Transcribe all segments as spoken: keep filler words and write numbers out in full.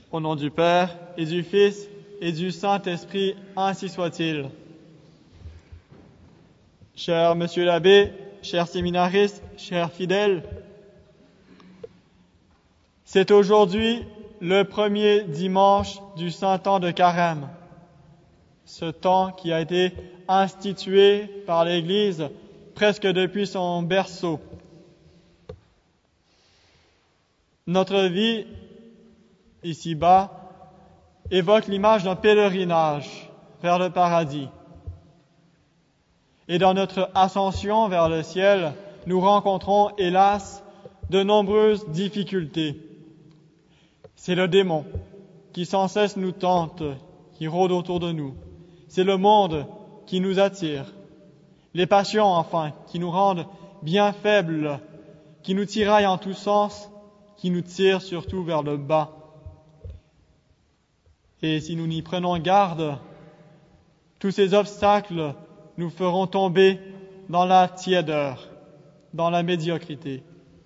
Au nom du Père, et du Fils, et du Saint-Esprit, ainsi soit-il. Cher Monsieur l'abbé, chers séminaristes, chers fidèles, c'est aujourd'hui le premier dimanche du Saint-Temps de Carême, ce temps qui a été institué par l'Église presque depuis son berceau. Notre vie, ici-bas, évoque l'image d'un pèlerinage vers le paradis. Et dans notre ascension vers le ciel, nous rencontrons, hélas, de nombreuses difficultés. C'est le démon qui sans cesse nous tente, qui rôde autour de nous. C'est le monde qui nous attire. Les passions, enfin, qui nous rendent bien faibles, qui nous tiraillent en tous sens, qui nous tirent surtout vers le bas. Et si nous n'y prenons garde, tous ces obstacles nous feront tomber dans la tiédeur, dans la médiocrité.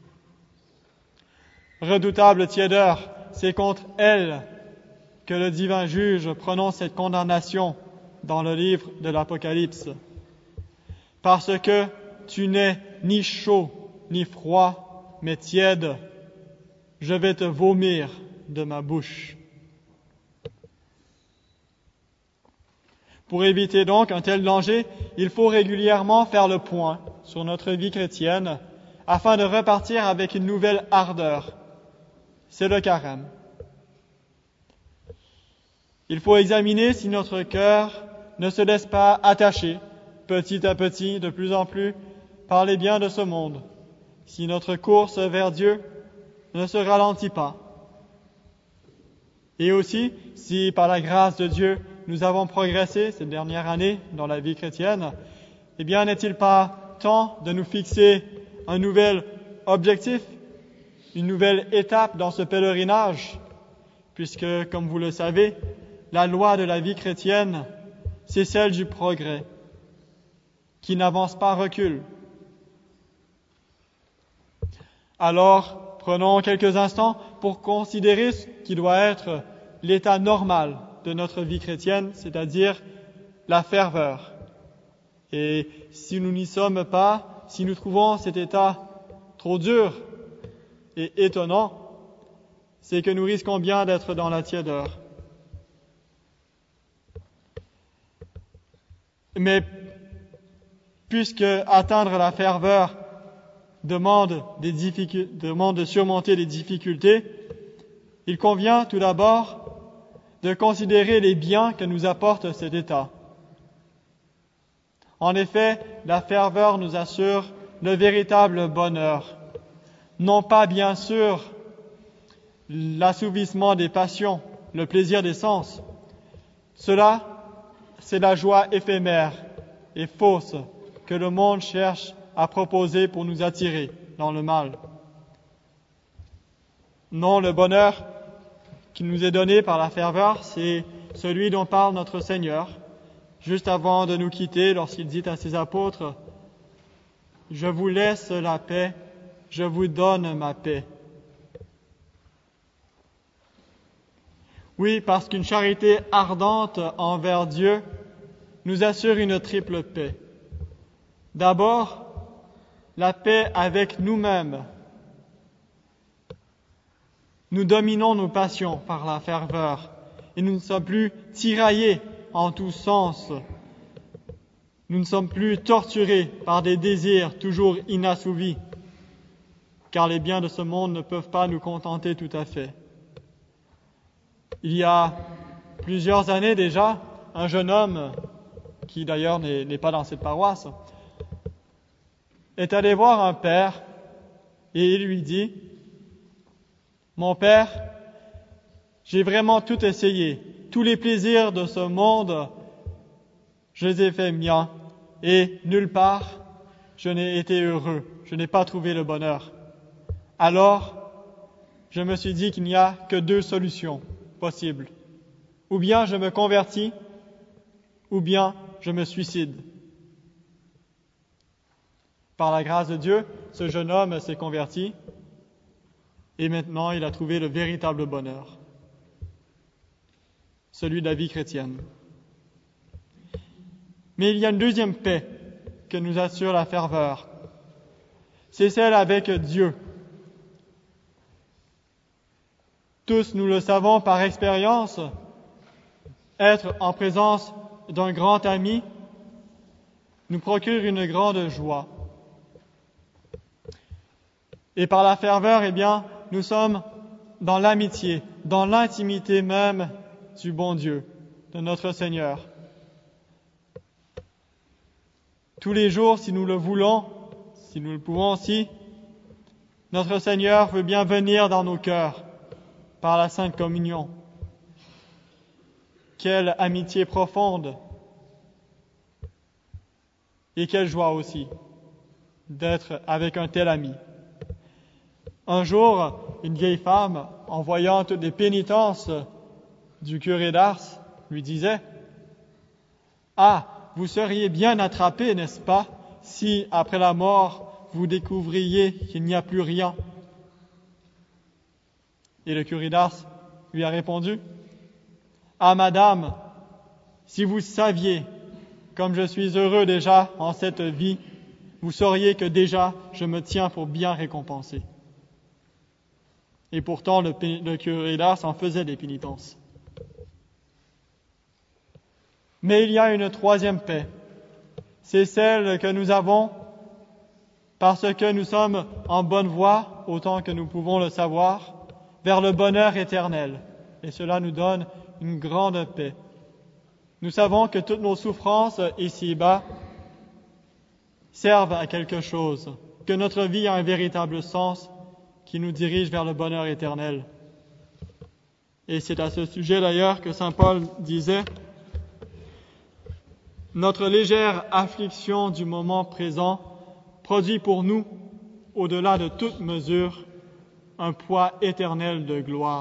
Redoutable tiédeur, c'est contre elle que le divin juge prononce cette condamnation dans le livre de l'Apocalypse. Parce que tu n'es ni chaud ni froid, mais tiède, je vais te vomir de ma bouche. Pour éviter donc un tel danger, il faut régulièrement faire le point sur notre vie chrétienne afin de repartir avec une nouvelle ardeur. C'est le carême. Il faut examiner si notre cœur ne se laisse pas attacher petit à petit, de plus en plus, par les biens de ce monde, si notre course vers Dieu ne se ralentit pas. Et aussi, si par la grâce de Dieu, nous avons progressé cette dernière année dans la vie chrétienne, eh bien, n'est-il pas temps de nous fixer un nouvel objectif, une nouvelle étape dans ce pèlerinage, puisque, comme vous le savez, la loi de la vie chrétienne, c'est celle du progrès, qui n'avance pas, recule. Alors, prenons quelques instants pour considérer ce qui doit être l'état normal de notre vie chrétienne, c'est-à-dire la ferveur. Et si nous n'y sommes pas, si nous trouvons cet état trop dur et étonnant, c'est que nous risquons bien d'être dans la tiédeur. Mais puisque atteindre la ferveur demande, des difficultés, demande de surmonter des difficultés, il convient tout d'abord de considérer les biens que nous apporte cet état. En effet, la ferveur nous assure le véritable bonheur. Non pas, bien sûr, l'assouvissement des passions, le plaisir des sens. Cela, c'est la joie éphémère et fausse que le monde cherche à proposer pour nous attirer dans le mal. Non, le bonheur qui nous est donné par la ferveur, c'est celui dont parle notre Seigneur, juste avant de nous quitter, lorsqu'il dit à ses apôtres, « Je vous laisse la paix, je vous donne ma paix. » Oui, parce qu'une charité ardente envers Dieu nous assure une triple paix. D'abord, la paix avec nous-mêmes. Nous dominons nos passions par la ferveur et nous ne sommes plus tiraillés en tous sens. Nous ne sommes plus torturés par des désirs toujours inassouvis, car les biens de ce monde ne peuvent pas nous contenter tout à fait. Il y a plusieurs années déjà, un jeune homme, qui d'ailleurs n'est, n'est pas dans cette paroisse, est allé voir un père et il lui dit « Mon père, j'ai vraiment tout essayé. Tous les plaisirs de ce monde, je les ai fait miens et nulle part je n'ai été heureux. Je n'ai pas trouvé le bonheur. Alors, je me suis dit qu'il n'y a que deux solutions possibles. Ou bien je me convertis, ou bien je me suicide. » Par la grâce de Dieu, ce jeune homme s'est converti et maintenant il a trouvé le véritable bonheur. celui de la vie chrétienne. Mais il y a une deuxième paix que nous assure la ferveur. C'est celle avec Dieu. Tous nous le savons par expérience, être en présence d'un grand ami nous procure une grande joie. Et par la ferveur, eh bien, nous sommes dans l'amitié, dans l'intimité même du bon Dieu, de notre Seigneur. Tous les jours, si nous le voulons, si nous le pouvons aussi, notre Seigneur veut bien venir dans nos cœurs par la Sainte Communion. Quelle amitié profonde et quelle joie aussi d'être avec un tel ami. Un jour, une vieille femme, en voyant toutes les pénitences du curé d'Ars, lui disait « Ah, vous seriez bien attrapé, n'est-ce pas, si, après la mort, vous découvriez qu'il n'y a plus rien ?» Et le curé d'Ars lui a répondu « Ah, madame, si vous saviez comme je suis heureux déjà en cette vie, vous sauriez que déjà je me tiens pour bien récompensé. » Et pourtant, le, le curé d'Ars en faisait des pénitences. Mais il y a une troisième paix. C'est celle que nous avons parce que nous sommes en bonne voie, autant que nous pouvons le savoir, vers le bonheur éternel. Et cela nous donne une grande paix. Nous savons que toutes nos souffrances ici-bas servent à quelque chose, que notre vie a un véritable sens qui nous dirige vers le bonheur éternel. Et c'est à ce sujet d'ailleurs que saint Paul disait « Notre légère affliction du moment présent produit pour nous, au-delà de toute mesure, un poids éternel de gloire. »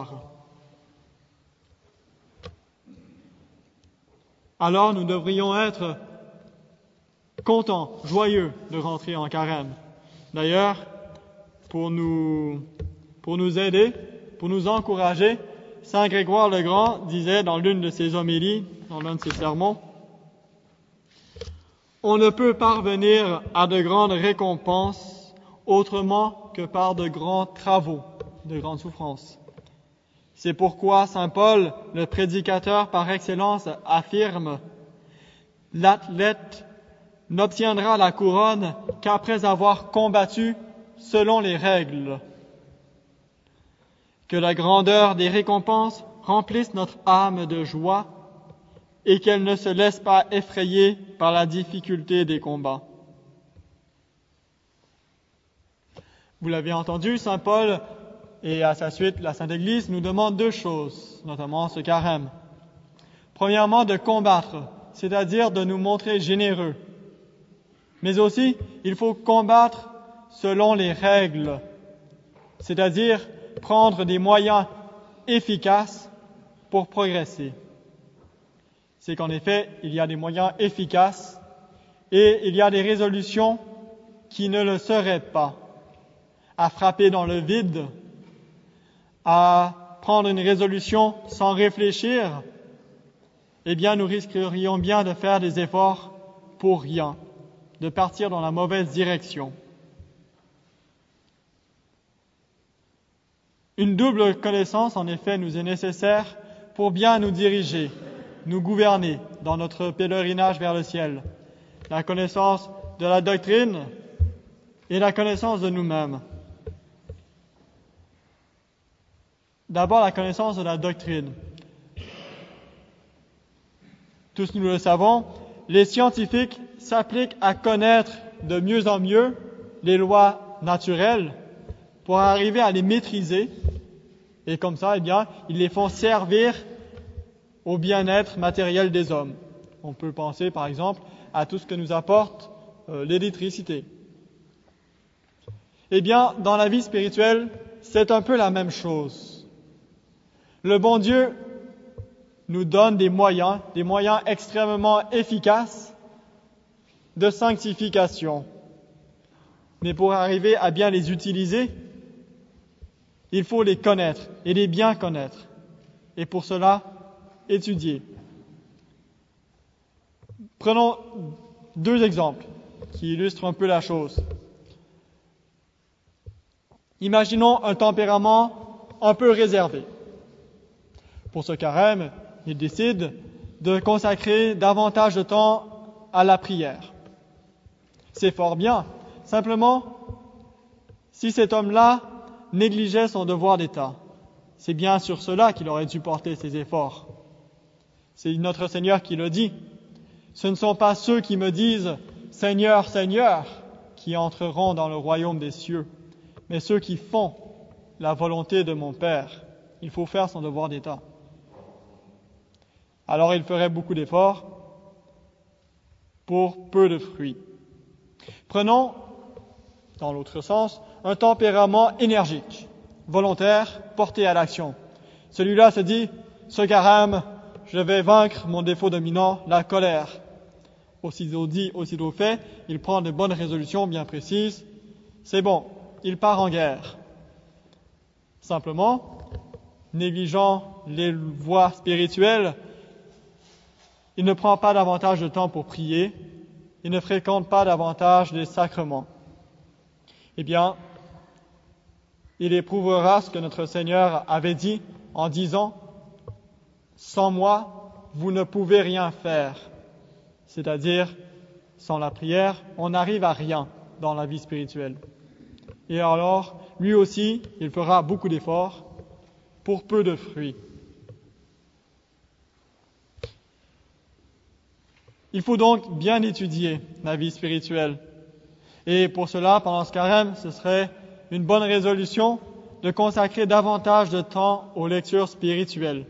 Alors nous devrions être contents, joyeux de rentrer en carême. D'ailleurs, pour nous, pour nous aider, pour nous encourager, saint Grégoire le Grand disait dans l'une de ses homélies, dans l'un de ses sermons, « On ne peut parvenir à de grandes récompenses autrement que par de grands travaux, de grandes souffrances. » C'est pourquoi saint Paul, le prédicateur par excellence, affirme « L'athlète n'obtiendra la couronne qu'après avoir combattu selon les règles. » Que la grandeur des récompenses remplisse notre âme de joie et qu'elle ne se laisse pas effrayer par la difficulté des combats. Vous l'avez entendu, saint Paul et à sa suite la Sainte Église nous demande deux choses, notamment ce carême. Premièrement, de combattre, c'est-à-dire de nous montrer généreux. Mais aussi, il faut combattre selon les règles, c'est-à-dire prendre des moyens efficaces pour progresser. C'est qu'en effet, il y a des moyens efficaces et il y a des résolutions qui ne le seraient pas. À frapper dans le vide, à prendre une résolution sans réfléchir, eh bien, nous risquerions bien de faire des efforts pour rien, de partir dans la mauvaise direction. Une double connaissance, en effet, nous est nécessaire pour bien nous diriger, nous gouverner dans notre pèlerinage vers le ciel. La connaissance de la doctrine et la connaissance de nous-mêmes. D'abord, la connaissance de la doctrine. Tous nous le savons, les scientifiques s'appliquent à connaître de mieux en mieux les lois naturelles pour arriver à les maîtriser. Et comme ça, eh bien, ils les font servir au bien-être matériel des hommes. On peut penser, par exemple, à tout ce que nous apporte euh, l'électricité. Eh bien, dans la vie spirituelle, c'est un peu la même chose. Le bon Dieu nous donne des moyens, des moyens extrêmement efficaces de sanctification. Mais pour arriver à bien les utiliser, il faut les connaître et les bien connaître. Et pour cela, étudier. Prenons deux exemples qui illustrent un peu la chose. Imaginons un tempérament un peu réservé. Pour ce carême, il décide de consacrer davantage de temps à la prière. C'est fort bien. Simplement, si cet homme-là négligeait son devoir d'État, c'est bien sur cela qu'il aurait dû porter ses efforts. C'est notre Seigneur qui le dit. Ce ne sont pas ceux qui me disent « Seigneur, Seigneur » qui entreront dans le royaume des cieux, mais ceux qui font la volonté de mon Père. Il faut faire son devoir d'État. Alors il ferait beaucoup d'efforts pour peu de fruits. Prenons, dans l'autre sens, un tempérament énergique, volontaire, porté à l'action. Celui-là se dit, ce carême, je vais vaincre mon défaut dominant, la colère. Aussitôt dit, aussitôt fait, il prend de bonnes résolutions bien précises. C'est bon, il part en guerre. Simplement, négligeant les voies spirituelles, il ne prend pas davantage de temps pour prier, il ne fréquente pas davantage les sacrements. Eh bien, il éprouvera ce que notre Seigneur avait dit en disant « Sans moi, vous ne pouvez rien faire ». C'est-à-dire, sans la prière, on n'arrive à rien dans la vie spirituelle. Et alors, lui aussi, il fera beaucoup d'efforts pour peu de fruits. Il faut donc bien étudier la vie spirituelle. Et pour cela, pendant ce carême, ce serait une bonne résolution de consacrer davantage de temps aux lectures spirituelles.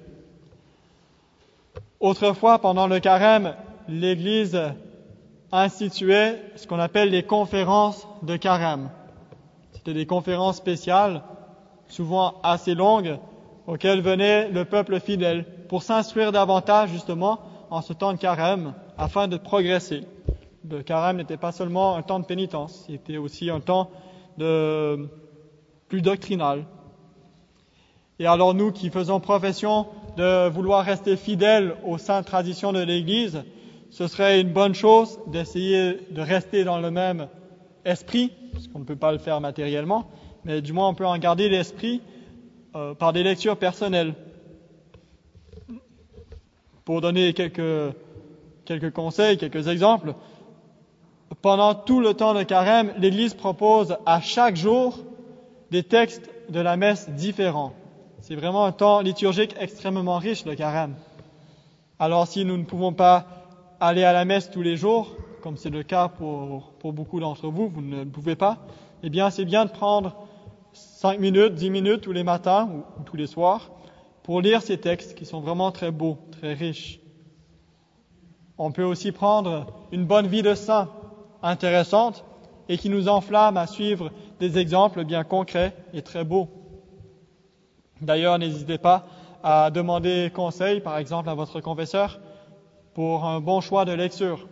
Autrefois, pendant le carême, l'Église instituait ce qu'on appelle les conférences de carême. C'était des conférences spéciales, souvent assez longues, auxquelles venait le peuple fidèle pour s'instruire davantage justement en ce temps de carême afin de progresser. Le carême n'était pas seulement un temps de pénitence, c'était aussi un temps de plus doctrinal. Et alors nous qui faisons profession de vouloir rester fidèles aux saintes traditions de l'Église, ce serait une bonne chose d'essayer de rester dans le même esprit, parce qu'on ne peut pas le faire matériellement, mais du moins on peut en garder l'esprit euh, par des lectures personnelles. Pour donner quelques, quelques conseils, quelques exemples, pendant tout le temps de carême, l'Église propose à chaque jour des textes de la messe différents. C'est vraiment un temps liturgique extrêmement riche, le carême. Alors si nous ne pouvons pas aller à la messe tous les jours, comme c'est le cas pour, pour beaucoup d'entre vous, vous ne le pouvez pas, eh bien c'est bien de prendre cinq minutes, dix minutes tous les matins ou, ou tous les soirs pour lire ces textes qui sont vraiment très beaux, très riches. On peut aussi prendre une bonne vie de saint, intéressante, et qui nous enflamme à suivre des exemples bien concrets et très beaux. D'ailleurs, n'hésitez pas à demander conseil, par exemple, à votre confesseur pour un bon choix de lecture.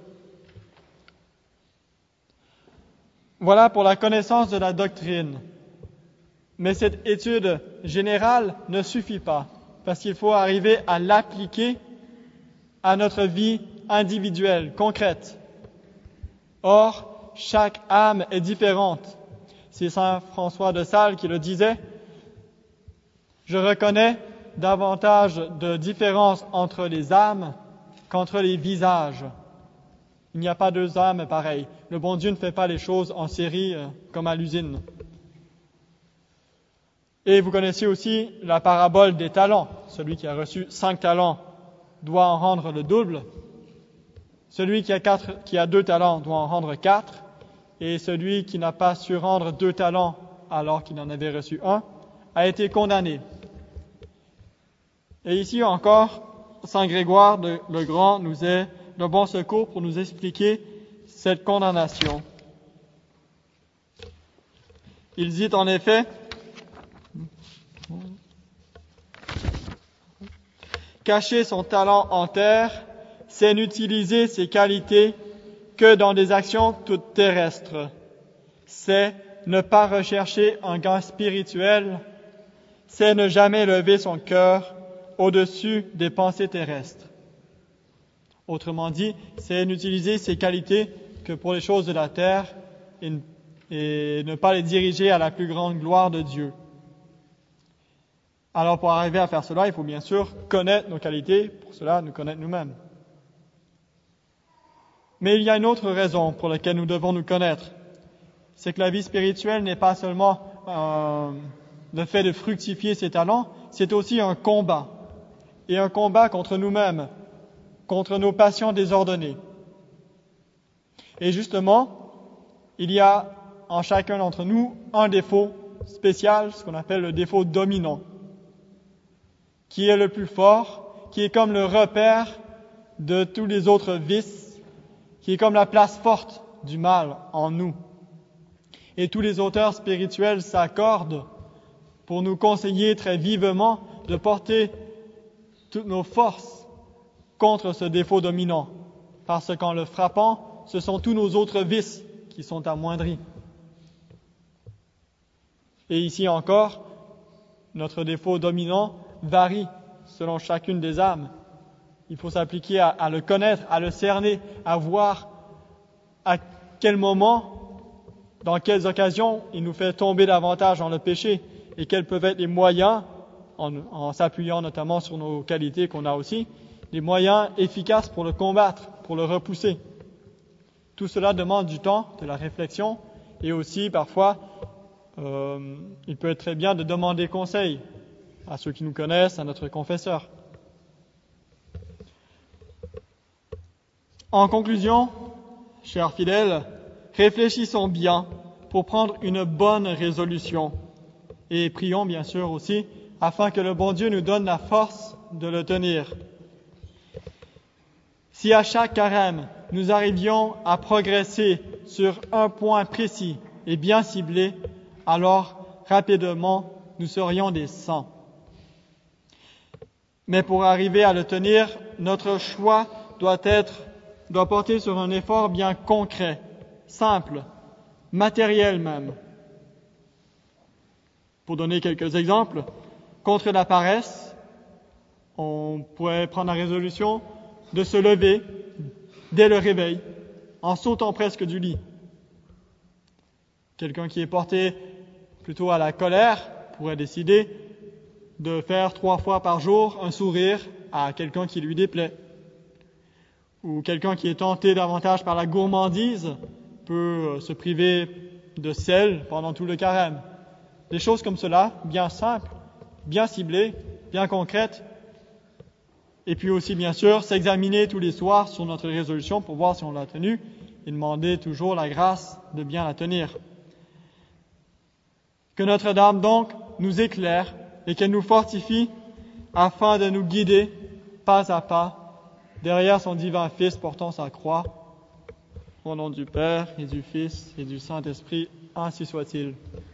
Voilà pour la connaissance de la doctrine. Mais cette étude générale ne suffit pas, parce qu'il faut arriver à l'appliquer à notre vie individuelle, concrète. Or, chaque âme est différente. C'est saint François de Sales qui le disait. Je reconnais davantage de différence entre les âmes qu'entre les visages. Il n'y a pas deux âmes pareilles. Le bon Dieu ne fait pas les choses en série euh, comme à l'usine. Et vous connaissez aussi la parabole des talents. Celui qui a reçu cinq talents doit en rendre le double. Celui qui a, quatre, qui a deux talents doit en rendre quatre. Et celui qui n'a pas su rendre deux talents alors qu'il en avait reçu un a été condamné. Et ici encore, saint Grégoire de, le Grand nous est de bon secours pour nous expliquer cette condamnation. Il dit en effet, cacher son talent en terre, c'est n'utiliser ses qualités que dans des actions toutes terrestres. C'est ne pas rechercher un gain spirituel, c'est ne jamais lever son cœur au-dessus des pensées terrestres. Autrement dit, c'est n'utiliser ces qualités que pour les choses de la terre et, et ne pas les diriger à la plus grande gloire de Dieu. Alors pour arriver à faire cela, il faut bien sûr connaître nos qualités, pour cela nous connaître nous-mêmes. Mais il y a une autre raison pour laquelle nous devons nous connaître. C'est que la vie spirituelle n'est pas seulement euh, le fait de fructifier ses talents, c'est aussi un combat. Et un combat contre nous-mêmes, contre nos passions désordonnées. Et justement, il y a en chacun d'entre nous un défaut spécial, ce qu'on appelle le défaut dominant, qui est le plus fort, qui est comme le repère de tous les autres vices, qui est comme la place forte du mal en nous. Et tous les auteurs spirituels s'accordent pour nous conseiller très vivement de porter toutes nos forces contre ce défaut dominant, parce qu'en le frappant, ce sont tous nos autres vices qui sont amoindris. Et ici encore, notre défaut dominant varie selon chacune des âmes. Il faut s'appliquer à, à le connaître, à le cerner, à voir à quel moment, dans quelles occasions il nous fait tomber davantage dans le péché et quels peuvent être les moyens, en, en s'appuyant notamment sur nos qualités qu'on a aussi, les moyens efficaces pour le combattre, pour le repousser. Tout cela demande du temps, de la réflexion et aussi parfois euh, il peut être très bien de demander conseil à ceux qui nous connaissent, à notre confesseur. En conclusion, chers fidèles, réfléchissons bien pour prendre une bonne résolution et prions bien sûr aussi afin que le bon Dieu nous donne la force de le tenir. Si à chaque carême, nous arrivions à progresser sur un point précis et bien ciblé, alors rapidement nous serions des saints. Mais pour arriver à le tenir, notre choix doit être doit porter sur un effort bien concret, simple, matériel même. Pour donner quelques exemples, contre la paresse, on pourrait prendre la résolution de se lever dès le réveil, en sautant presque du lit. Quelqu'un qui est porté plutôt à la colère pourrait décider de faire trois fois par jour un sourire à quelqu'un qui lui déplaît. Ou quelqu'un qui est tenté davantage par la gourmandise peut se priver de sel pendant tout le carême. Des choses comme cela, bien simples, bien ciblées, bien concrètes. Et puis aussi, bien sûr, s'examiner tous les soirs sur notre résolution pour voir si on l'a tenue et demander toujours la grâce de bien la tenir. Que Notre-Dame, donc, nous éclaire et qu'elle nous fortifie afin de nous guider pas à pas derrière son divin Fils portant sa croix. Au nom du Père et du Fils et du Saint-Esprit, ainsi soit-il.